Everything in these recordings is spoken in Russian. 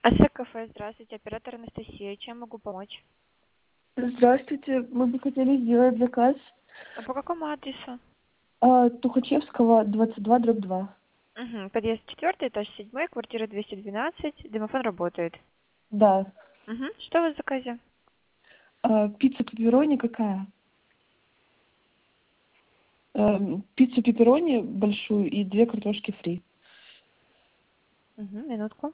АСЭК кафе, здравствуйте, оператор Анастасия. Чем могу помочь? Здравствуйте, мы бы хотели сделать заказ А по какому адресу? Тухачевского, 22/2. Угу. Подъезд 4, этаж 7, квартира 212. Домофон работает. Да. Угу. Что у вас в заказе? Пицца пепперони какая? Пиццу пепперони большую и 2 картошки фри. Угу. Минутку.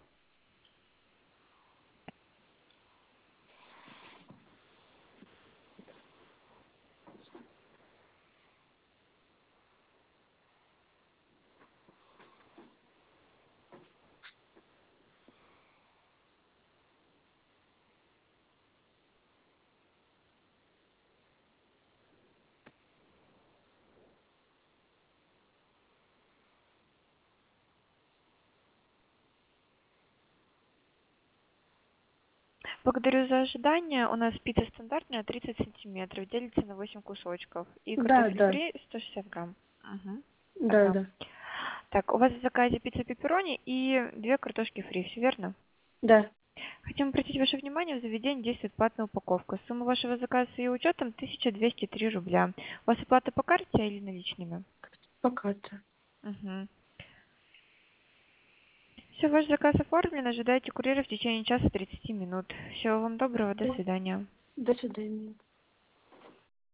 Благодарю за ожидание. У нас пицца стандартная 30 сантиметров, делится на 8 кусочков. И Да, картофель да, фри 160 грамм. Угу. да, Ага. да. Так, у вас в заказе пицца пепперони и 2 картошки фри, все верно? Да, Хотим обратить ваше внимание, в заведении действует платная упаковка. Сумма вашего заказа с ее учетом 1203 рубля. У вас оплата по карте или наличными? пока-то. Угу. Все, ваш заказ оформлен. Ожидайте курьера в течение часа 30 минут. Всего вам доброго. До Да. свидания. До свидания.